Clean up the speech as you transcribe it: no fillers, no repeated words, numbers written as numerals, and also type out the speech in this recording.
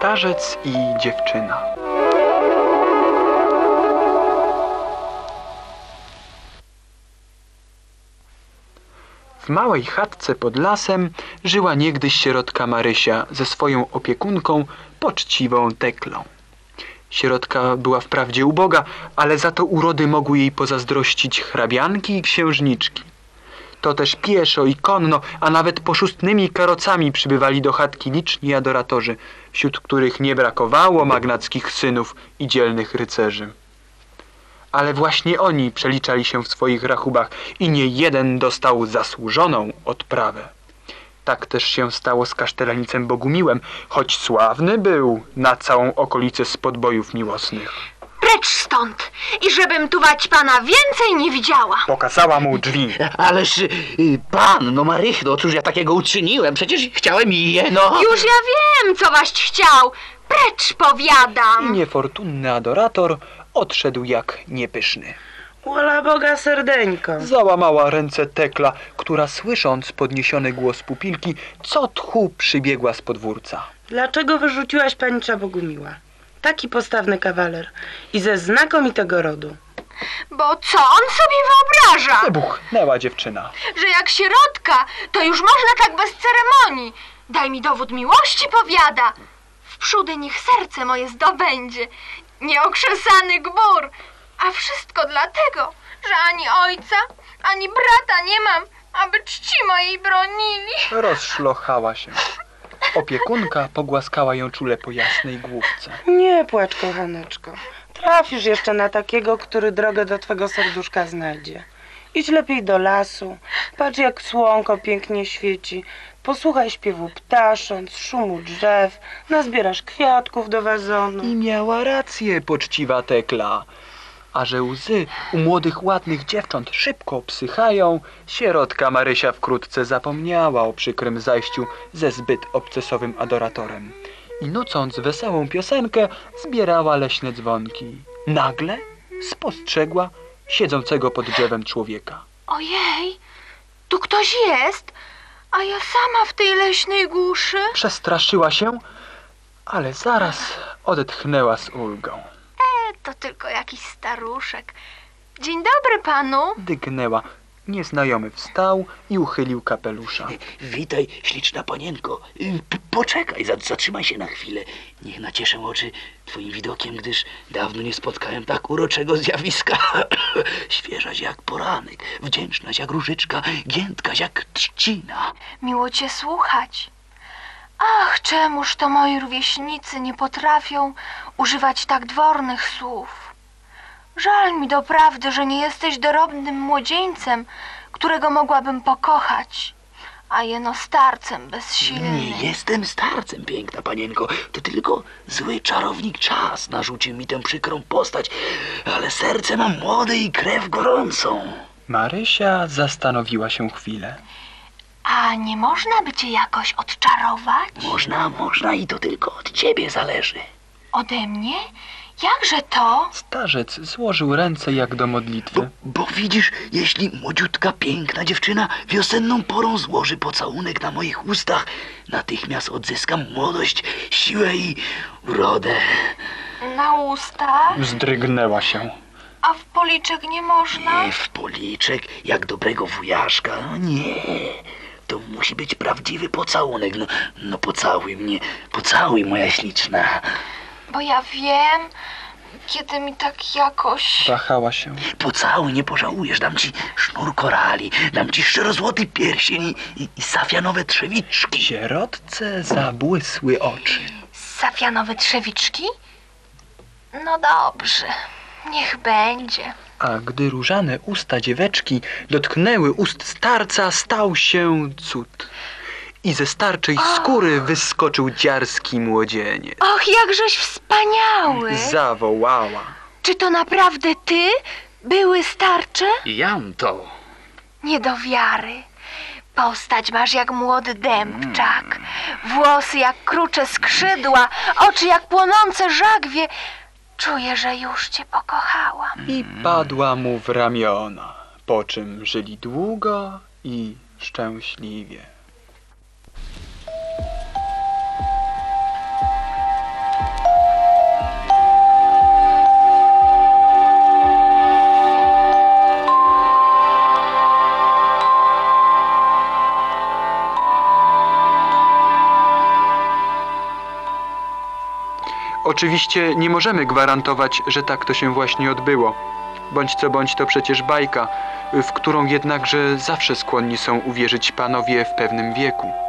Starzec i dziewczyna. W małej chatce pod lasem żyła niegdyś sierotka Marysia ze swoją opiekunką, poczciwą Teklą. Sierotka była wprawdzie uboga, ale za to urody mogły jej pozazdrościć hrabianki i księżniczki. To też pieszo i konno, a nawet poszustnymi karocami przybywali do chatki liczni adoratorzy, wśród których nie brakowało magnackich synów i dzielnych rycerzy. Ale właśnie oni przeliczali się w swoich rachubach i nie jeden dostał zasłużoną odprawę. Tak też się stało z kasztelanicem Bogumiłem, choć sławny był na całą okolicę z podbojów miłosnych. Precz stąd i żebym tu pana więcej nie widziała. Pokazała mu drzwi. Ależ panno Marychno, cóż ja takiego uczyniłem? Przecież chciałem jeno... Już ja wiem, co waś chciał. Precz, powiadam. I niefortunny adorator odszedł jak niepyszny. Wola Boga serdeńko. Załamała ręce Tekla, która słysząc podniesiony głos pupilki, co tchu przybiegła z podwórca. Dlaczego wyrzuciłaś panicza Bogumiła? Taki postawny kawaler i ze znakomitego rodu. Bo co on sobie wyobraża? Wybuchnęła dziewczyna. Że jak sierotka, to już można tak bez ceremonii. Daj mi dowód miłości, powiada. Wprzódy niech serce moje zdobędzie. Nieokrzesany gbur. A wszystko dlatego, że ani ojca, ani brata nie mam, aby czci mojej bronili. Rozszlochała się. Opiekunka pogłaskała ją czule po jasnej główce. Nie płacz, kochaneczko. Trafisz jeszcze na takiego, który drogę do twego serduszka znajdzie. Idź lepiej do lasu. Patrz, jak słonko pięknie świeci. Posłuchaj śpiewu ptasząt, szumu drzew. Nazbierasz kwiatków do wazonu. I miała rację poczciwa Tekla. A że łzy u młodych, ładnych dziewcząt szybko psychają, sierotka Marysia wkrótce zapomniała o przykrym zajściu ze zbyt obcesowym adoratorem i nucąc wesołą piosenkę zbierała leśne dzwonki. Nagle spostrzegła siedzącego pod drzewem człowieka. Ojej, tu ktoś jest, a ja sama w tej leśnej głuszy. Przestraszyła się, ale zaraz odetchnęła z ulgą. To tylko jakiś staruszek. Dzień dobry panu. Dygnęła. Nieznajomy wstał i uchylił kapelusza. Witaj, śliczna panienko. Poczekaj, zatrzymaj się na chwilę. Niech nacieszę oczy twoim widokiem, gdyż dawno nie spotkałem tak uroczego zjawiska. Świeżaś jak poranek, wdzięcznaś jak różyczka, giętkaś jak trzcina. Miło cię słuchać. Ach, czemuż to moi rówieśnicy nie potrafią używać tak dwornych słów. Żal mi doprawdy, że nie jesteś dorobnym młodzieńcem, którego mogłabym pokochać, a jeno starcem bezsilnym. Nie jestem starcem, piękna panienko. To tylko zły czarownik czas narzucił mi tę przykrą postać, ale serce mam młode i krew gorącą. Marysia zastanowiła się chwilę. A nie można by cię jakoś odczarować? Można i to tylko od ciebie zależy. Ode mnie? Jakże to? Starzec złożył ręce jak do modlitwy. Bo widzisz, jeśli młodziutka, piękna dziewczyna wiosenną porą złoży pocałunek na moich ustach, natychmiast odzyskam młodość, siłę i urodę. Na ustach? Wzdrygnęła się. A w policzek nie można? Nie w policzek, jak dobrego wujaszka. Nie, to musi być prawdziwy pocałunek. No pocałuj mnie, pocałuj, moja śliczna. Bo ja wiem, kiedy mi tak jakoś... Wahała się. Pocałuj, nie pożałujesz. Dam ci sznur korali, dam ci szczerozłoty pierścień i safianowe trzewiczki. Sierotce zabłysły oczy. Safianowe trzewiczki? No dobrze, niech będzie. A gdy różane usta dzieweczki dotknęły ust starca, stał się cud. I ze starczej skóry wyskoczył dziarski młodzieniec. Och, jakżeś wspaniały! Zawołała. Czy to naprawdę ty, były starcze? Jam to. Nie do wiary. Postać masz jak młody dębczak, włosy jak krucze skrzydła, oczy jak płonące żagwie. Czuję, że już cię pokochałam. I padła mu w ramiona, po czym żyli długo i szczęśliwie. Oczywiście nie możemy gwarantować, że tak to się właśnie odbyło. Bądź co bądź to przecież bajka, w którą jednakże zawsze skłonni są uwierzyć panowie w pewnym wieku.